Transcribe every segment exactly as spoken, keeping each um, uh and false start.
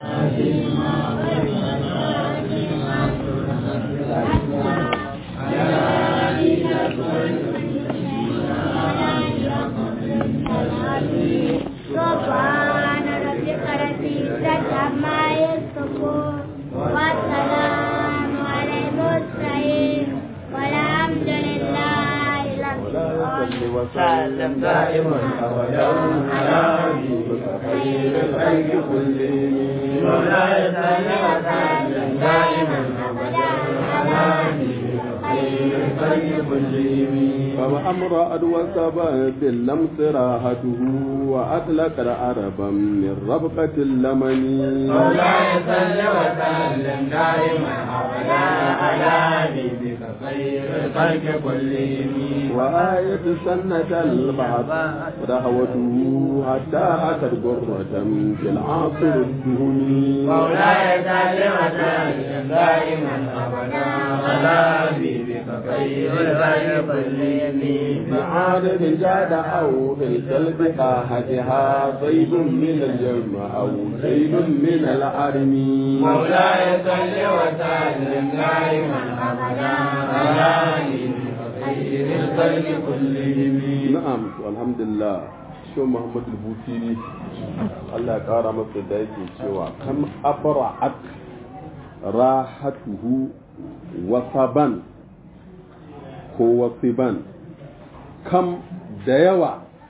سبحان ربك رب العزة عما يصفون والسلام على المرسلين والحمد لله رب العالمين. وسلم دائما ابدا على حبيبك خير الخلق كلهم. مولاي صل وسلم دائما ابدا على حبيبك خير الخلق كلهم. فأمر وسبب اللمس راحته وأطلق عربا من ربقة اللمن. مولاي صل وسلم دائما ابدا على حبيبك خير الخلق كلهم. وآية سنة البعث دعوته حتى أتت غرة في العصر الدهني. مولاي صل وسلم دائما ابدا على حبيبك خير الخلق كلهم. معارض جاد أو في القلب قاحتها صيد من الجرم أو زيد من العرم. مولاي صل وسلم دائما ابدا على حبيبك خير الخلق كلهم. نعم والحمد لله. شو محمد البوسيري Allah ya kara masa da yake cewa kam abra'at rahatuhu wasaban ko wasiban, kam da yawa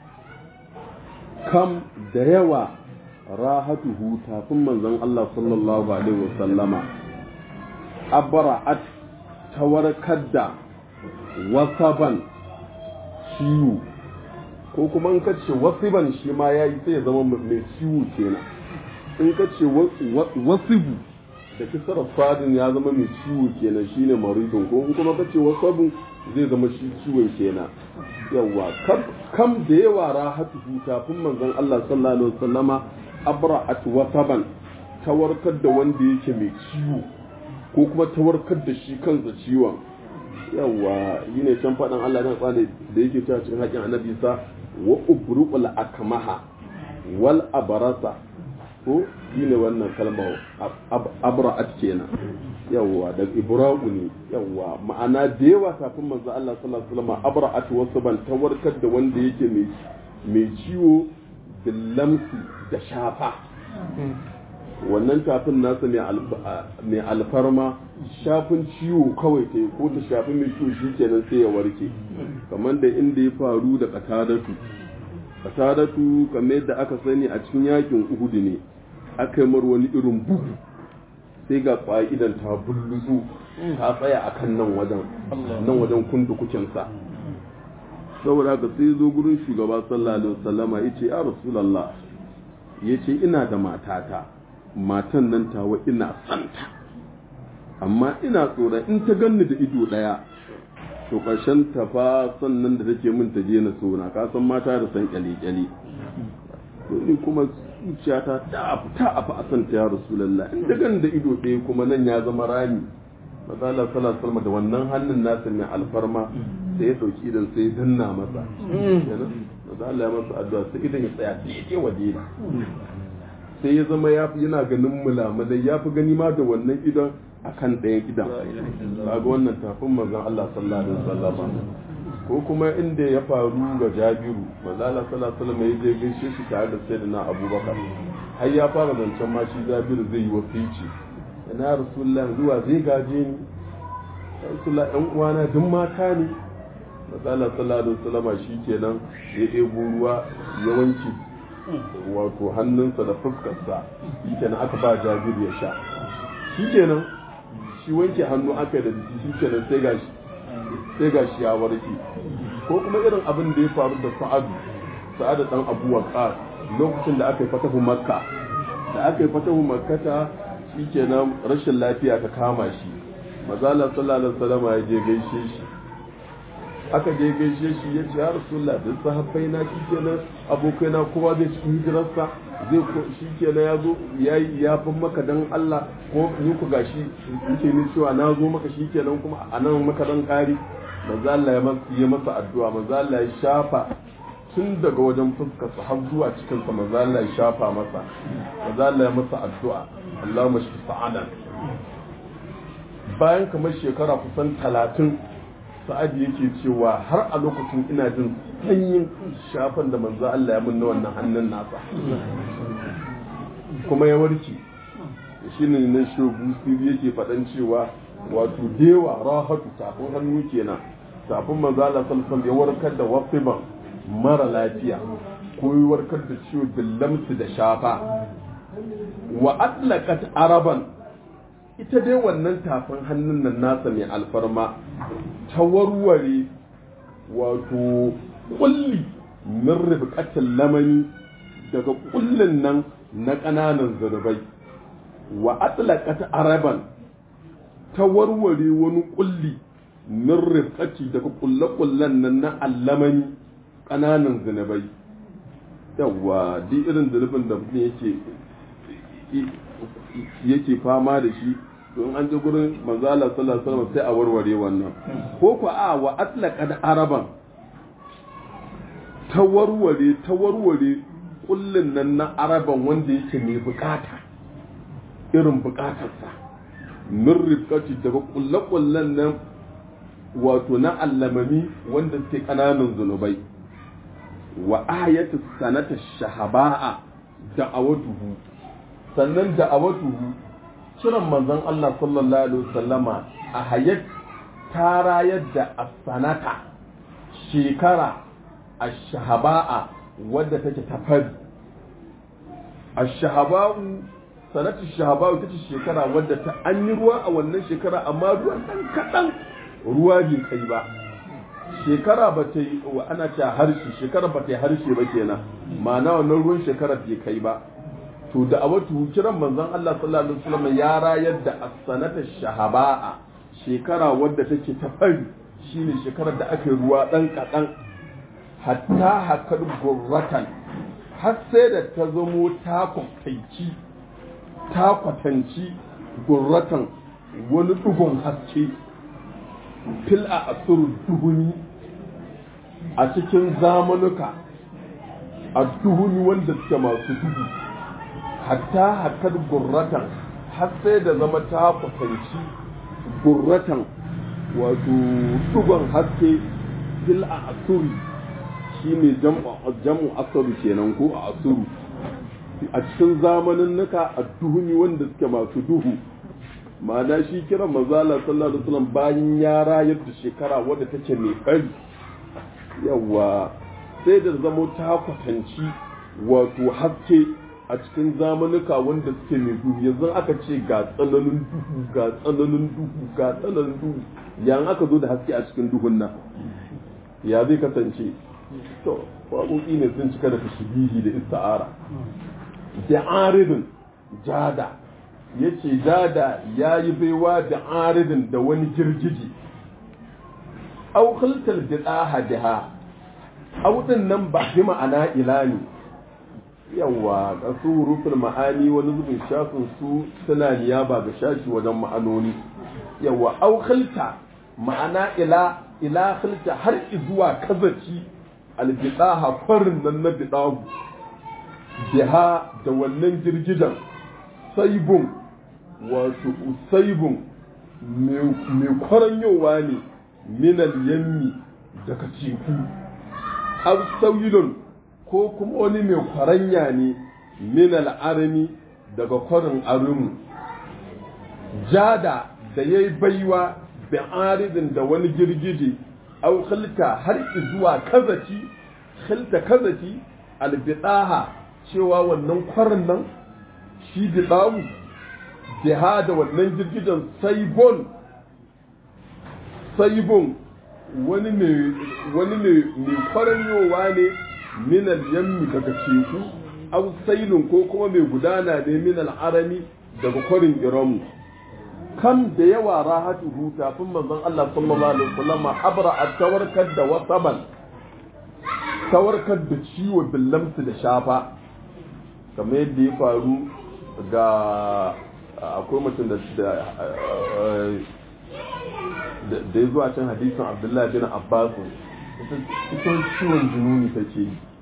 kam da yawa rahatuhu tafin manzon Allah sallallahu alaihi wasallama abra'at tawarkar da wasaban ciwo, ko kuma in ka ce wasiban shi ma ya yi sai ya zama mai ciwo kenan. In ka ce wasibu da kisarar fadin ya zama mai ciwo kenan shine maridun, ko in kuma ka ce wasabu zai zama shi ciwon kenan. Yawwa kam da yawa rahatu tafin manzon Allah sallallahu alaihi wasallama abra'at wasaban tawarkar da wanda yake mai ciwo, ko kuma tawarkar da shi kansa ciwon. Yawwa yi ne can faɗin Allah na tsane da yake cewa cikin haƙin annabi sa wa ubruqul akmaha wal abarasa, ko yi ne wannan kalmar abra'at kenan. Yawwa da ibra'u ne. Yawwa ma'ana da yawa kafin manzo Allah sallallahu alaihi wasallam abra'at wasu ban tawarkar da wanda yake mai mai ciwo billamsi da shafa. Wannan tafin nasa mai alfarma shafin ciwo kawai ta ko ta shafi mai ciwo shi kenan sai ya warke, kamar da inda ya faru da katadatu katadatu kamar yadda aka sani a cikin yakin uhudu ne aka yi mar wani irin bugu sai ga ƙwa'idan ta bulluzu ta tsaya a kan nan wajen nan wajen kundu kukinsa. Saboda haka sai zo gurin shugaba sallallahu alaihi wasallama ya ce ya rasulallah, ya ce ina da matata, matan nan tawa ina santa, amma ina tsoron in ta ganni da ido ɗaya to ƙarshen ta fa sannan da take min ta je na sona, ka san mata da san kyale-kyale. To ni kuma zuciyata ta ta afa a santa ya Rasulullah, in ta ganni da ido ɗaya kuma nan ya zama rami. Masala sallallahu alaihi wasallam da wannan hannun nasa mai alfarma sai ya sauki idan sai danna masa. Maza Allah ya masa addu'a sai idan ya tsaya daidai wa daidai. Sai ya zama yana ganin mulamalai ya fi gani ma da wannan idan akan ɗayan idan. Kaga wannan tafin manzon Allah sallallahu alaihi wasallam. Ko kuma inda ya faru ga Jabiru, manzon Allah sallallahu alaihi wasallam ya je gaishe shi tare da Sayyidina Abubakar. Har ya fara zancen ma shi Jabiru zai yi wasici. Ina Rasulullah zuwa zai gaje ni. Rasulullah ɗan uwana duk mata ne. Manzon Allah sallallahu alaihi wasallam shi kenan ya ɗebo ruwa ya wanke wato hannunsa da fuskarsa, shi kenan aka ba Jabiru ya sha. Shi kenan shi wanke hannu aka da jiki, shi kenan sai gashi sai gashi ya warke. Ko kuma irin abin da ya faru da Sa'adu Sa'adu dan Abu Waqqas lokacin da aka yi fatahu Makka, da aka yi fatahu Makka ta shi kenan rashin lafiya ta kama shi. Manzo Allah sallallahu alaihi wasallam ya je gaishe shi, aka je gaishe shi ya ce ya Rasulullah duk sahabbai na shi kenan abokai na kowa zai cikin hijirarsa zai ko shi kenan ya zo ya yi yafin maka dan Allah, ko ni ku gashi yake ni cewa na zo maka shi kenan kuma a nan maka dan kari. Manzo Allah ya masa ya masa addu'a, manzo Allah ya shafa tun daga wajen fuskarsa har zuwa cikinsa maza Allah ya shafa masa maza Allah ya masa addu'a Allah mashi sa'adan bayan kamar shekara kusan talatin sa'ad yake cewa har a lokacin ina jin sanyin shafan da manzo Allah ya mun na wannan hannun nasa kuma ya warke shi ne na shogu siri yake faɗan cewa wato dewa rahatu tafin hannu kenan tafin manzo Allah sallallahu ya warkar da wasiban mara lafiya ko ya warkar da ciwo billamsu da shafa wa atlaqat araban ita dai wannan tafin hannun nan nasa mai alfarma ta warware wato kulli min rifqatil lamani daga kullin nan na ƙananan zunubai wa atlaqat araban ta warware wani kulli min rifqati daga kullakullan nan na allamani ƙananan zunubai yawa duk irin zunubin da mutum yake yake fama da shi don an ji gurin manzo Allah sallallahu alaihi wasallam sai a warware wannan ko ko a wa atlaqat araban ta warware ta warware kullun nan na araban wanda yake mai bukata irin bukatarsa min rifqati daga kullakullan nan wato na allamami wanda suke kananan zunubai wa ayatu sanata shahaba'a da'awatuhu sannan da'awatuhu kiran manzon Allah sallallahu alaihi wasallama a hayat ta rayar da as-sanata shekara ash-shahaba'a wadda take tafari ash-shahaba'u sanatu ash-shahaba'u take shekara wadda ta an yi ruwa a wannan shekara amma ruwan dan kadan ruwa bai kai ba shekara ba ta yi ana ta harshe shekara ba ta yi harshe ba kenan ma'ana wannan ruwan shekara bai kai ba to da awatu kiran manzon Allah sallallahu alaihi wasallam ya rayar da as-sanata shahaba'a shekara wadda take ta fari shine shekarar da aka yi ruwa dan kadan hatta hakar gurratan har sai da ta zamo ta kwataici ta kwatanci gurratan wani dugun haske fil a asuru duhuni a cikin zamanuka a duhuni wanda suke masu duhu hatta hakar gurratan har sai da zama ta kwatanci gurratan wato dugon haske fil a asuru shi ne jam'u asuru kenan ko a asuru a cikin zamanin nuka a duhuni wanda suke masu duhu ma'ana shi kiran mazala sallallahu alaihi wasallam bayan ya rayar da shekara wadda take mai fari yawa sai da zamo ta kwatanci wato haske a cikin zamanuka wanda suke mai duhu yanzu aka ce ga tsananin duhu ga tsananin duhu ga tsananin duhu yan aka zo da haske a cikin duhun nan ya zai kasance to waƙoƙi ne sun cika da tashbihi da ista'ara da aridin jada yace jada yayi baiwa da aridin da wani girgiji aw khiltal bidaha biha aw din nan ba bi ma'ana ilani yawa kasu ruful ma'ani wani zubin shafin su suna niyaba ga shashi wajen ma'anoni yawa aw khilta ma'ana ila ila khilta har zuwa kazaci albidaha farin nan na bidahu biha da wannan girgijan saibun wato usaibun mai kwaranyowa ne minal yammi daga teku absailun ko kuma wani mai kwaranya ne minal arami daga kwarin arumu jada da yayi baiwa bi aridin da wani girgije au khilta har zuwa kazaci khilta kazaci albidaha cewa wannan kwarin nan shi bidahu jiha da wannan girgijen saibon saibon wani ne wani ne mai kwaranyowa ne minal yammi daga teku au sailun ko kuma mai gudana ne minal arami daga kwarin iramu kam da yawa rahatu huta tafin manzon Allah sallallahu alaihi wasallam abra a tawarkar da wasaban tawarkar da ciwo billamsu da shafa kamar yadda ya faru ga akwai mutum da da ya zuwa can hadisin Abdullahi bin Abbas ita ciwon jununi take yi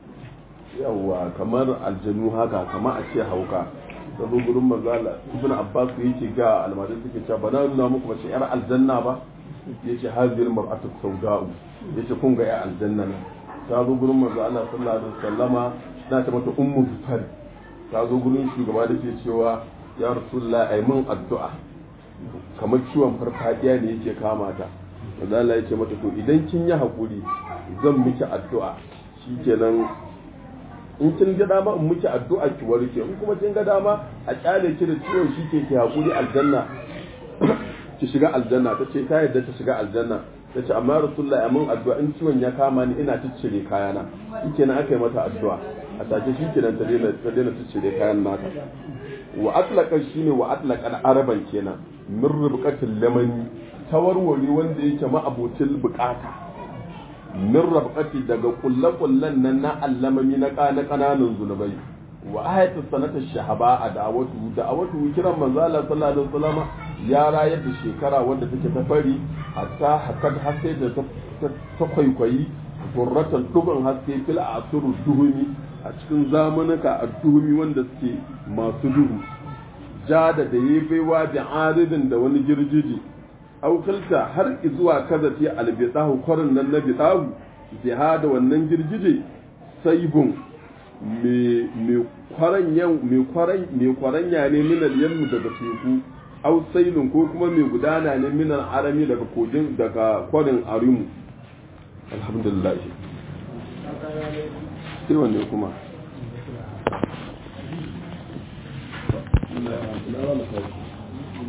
yawa kamar aljanu haka kamar a ce hauka ta zo gurin manzala ibn abbas yake ga almadin suke cewa bana nuna muku mace yar aljanna ba yace hazir mar'atu sauda'u yace kun ga yar aljanna ne ta zo gurin manzo Allah sallallahu alaihi wasallama na ta mata ummu zufar ta zo gurin shugaba da ke cewa ya rasulullah ai mun addu'a kamar ciwon farfadiya ne yake kama ta manzo Allah yace mata to idan kin yi hakuri zan miki addu'a shikenan in kin ga dama in miki addu'a ki warke in kuma kin ga dama a kyale ki da ciwon shi ke ki hakuri aljanna ki shiga aljanna tace ta yadda ta shiga aljanna tace amma rasulullahi amin addu'a in ciwon ya kama ni ina ciccire kayana shikenan aka yi mata addu'a a take shikenan ta daina ta daina ciccire kayan nata wa atlaqa shine wa atlaqa araban kenan min rubqatil lamani tawarwari wanda yake ma abocin bukata min rabqati daga kullakullan nan na allamami na kana kananan zunubai wa ayatu sanata shahaba a da'awatu da'awatu kiran manzo Allah sallallahu alaihi wasallam ya rayar da shekara wanda take ta fari hatta hakat haske da ta kwaikwayi gurratan dugun haske fil asuru duhumi a cikin zamanuka a duhumi wanda suke masu duhu jada da yayi baiwa da aridin da wani girgiji aukalta har zuwa kaza fi albidahu kwarin nan na bidahu jihada wannan girgije saibun me me kwaran yan me kwaran me kwaranya ne min al daga teku au sailun ko kuma me gudana ne min al-arami daga kogin daga kwarin arimu alhamdulillah sai wanne kuma Allah ya